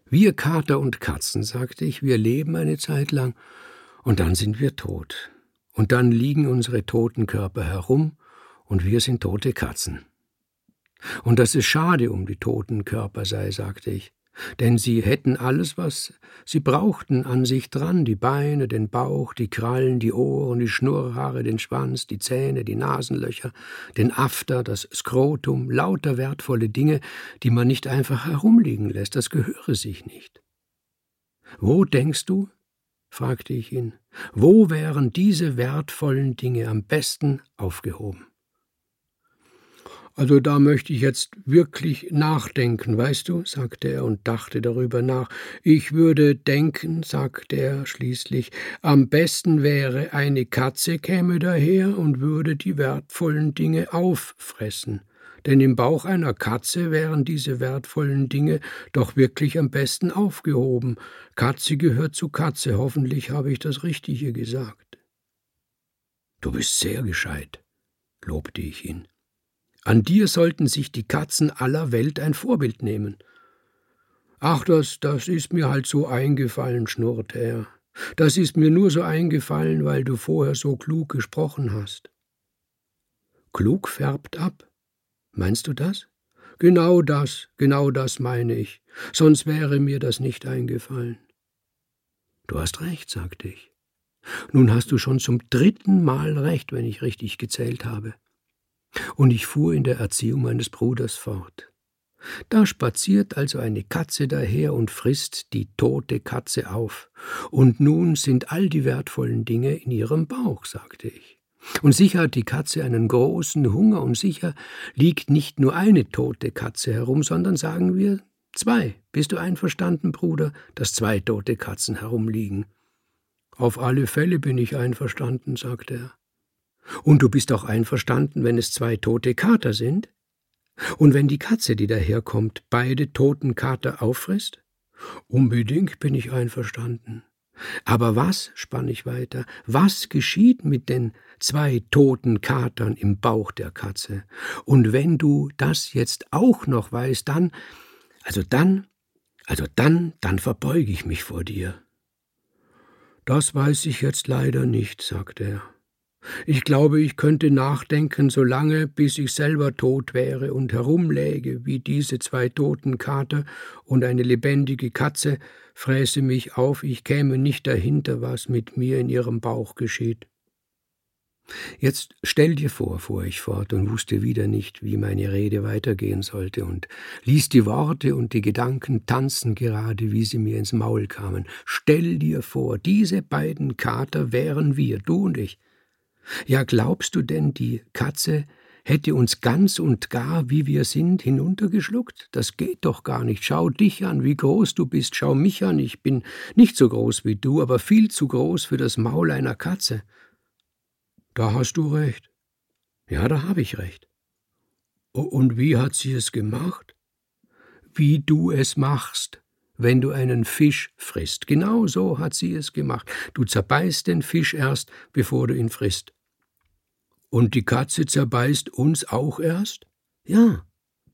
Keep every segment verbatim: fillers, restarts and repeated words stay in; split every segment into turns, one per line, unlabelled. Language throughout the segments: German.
Wir Kater und Katzen, sagte ich, wir leben eine Zeit lang, und dann sind wir tot. Und dann liegen unsere toten Körper herum, und wir sind tote Katzen. Und dass es schade um die toten Körper sei, sagte ich, denn sie hätten alles, was sie brauchten, an sich dran, die Beine, den Bauch, die Krallen, die Ohren, die Schnurrhaare, den Schwanz, die Zähne, die Nasenlöcher, den After, das Skrotum, lauter wertvolle Dinge, die man nicht einfach herumliegen lässt, das gehöre sich nicht. Wo denkst du, fragte ich ihn, wo wären diese wertvollen Dinge am besten aufgehoben? »Also da möchte ich jetzt wirklich nachdenken, weißt du«, sagte er und dachte darüber nach. »Ich würde denken«, sagte er schließlich, »am besten wäre, eine Katze käme daher und würde die wertvollen Dinge auffressen. Denn im Bauch einer Katze wären diese wertvollen Dinge doch wirklich am besten aufgehoben. Katze gehört zu Katze, hoffentlich habe ich das Richtige gesagt.« »Du bist sehr gescheit«, lobte ich ihn. »An dir sollten sich die Katzen aller Welt ein Vorbild nehmen.« »Ach, das, das ist mir halt so eingefallen«, schnurrte er. »Das ist mir nur so eingefallen, weil du vorher so klug gesprochen hast.« »Klug färbt ab. Meinst du das?« »Genau das, genau das meine ich. Sonst wäre mir das nicht eingefallen.« »Du hast recht«, sagte ich. »Nun hast du schon zum dritten Mal recht, wenn ich richtig gezählt habe.« Und ich fuhr in der Erziehung meines Bruders fort. Da spaziert also eine Katze daher und frisst die tote Katze auf. Und nun sind all die wertvollen Dinge in ihrem Bauch, sagte ich. Und sicher hat die Katze einen großen Hunger und sicher liegt nicht nur eine tote Katze herum, sondern sagen wir zwei. Bist du einverstanden, Bruder, dass zwei tote Katzen herumliegen? Auf alle Fälle bin ich einverstanden, sagte er. Und du bist auch einverstanden, wenn es zwei tote Kater sind? Und wenn die Katze, die daherkommt, beide toten Kater auffrisst? Unbedingt bin ich einverstanden. Aber was, spann ich weiter, was geschieht mit den zwei toten Katern im Bauch der Katze? Und wenn du das jetzt auch noch weißt, dann, also dann, also dann, dann verbeuge ich mich vor dir. Das weiß ich jetzt leider nicht, sagte er. Ich glaube, ich könnte nachdenken, so lange, bis ich selber tot wäre und herumläge, wie diese zwei toten Kater, und eine lebendige Katze fräße mich auf, ich käme nicht dahinter, was mit mir in ihrem Bauch geschieht. Jetzt stell dir vor, fuhr ich fort und wusste wieder nicht, wie meine Rede weitergehen sollte und ließ die Worte und die Gedanken tanzen, gerade wie sie mir ins Maul kamen. Stell dir vor, diese beiden Kater wären wir, du und ich. Ja, glaubst du denn, die Katze hätte uns ganz und gar, wie wir sind, hinuntergeschluckt? Das geht doch gar nicht. Schau dich an, wie groß du bist. Schau mich an, ich bin nicht so groß wie du, aber viel zu groß für das Maul einer Katze. Da hast du recht. Ja, da habe ich recht. Und wie hat sie es gemacht? Wie du es machst, wenn du einen Fisch frisst. Genau so hat sie es gemacht. Du zerbeißt den Fisch erst, bevor du ihn frisst. Und die Katze zerbeißt uns auch erst? Ja.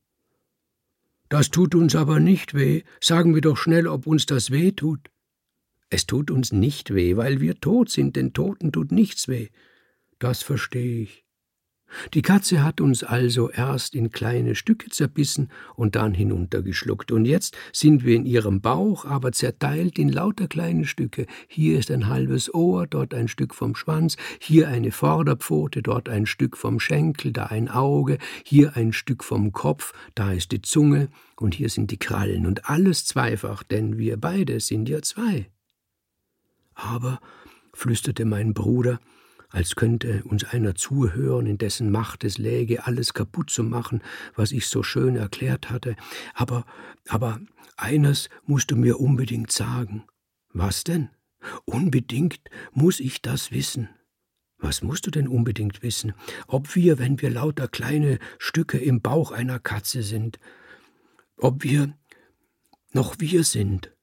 Das tut uns aber nicht weh. Sagen wir doch schnell, ob uns das weh tut. Es tut uns nicht weh, weil wir tot sind. Den Toten tut nichts weh. Das verstehe ich. Die Katze hat uns also erst in kleine Stücke zerbissen und dann hinuntergeschluckt. Und jetzt sind wir in ihrem Bauch, aber zerteilt in lauter kleine Stücke. Hier ist ein halbes Ohr, dort ein Stück vom Schwanz, hier eine Vorderpfote, dort ein Stück vom Schenkel, da ein Auge, hier ein Stück vom Kopf, da ist die Zunge und hier sind die Krallen. Und alles zweifach, denn wir beide sind ja zwei. Aber, flüsterte mein Bruder, als könnte uns einer zuhören, in dessen Macht es läge, alles kaputt zu machen, was ich so schön erklärt hatte. Aber, aber eines musst du mir unbedingt sagen. Was denn? Unbedingt muss ich das wissen. Was musst du denn unbedingt wissen? Ob wir, wenn wir lauter kleine Stücke im Bauch einer Katze sind, ob wir noch wir sind.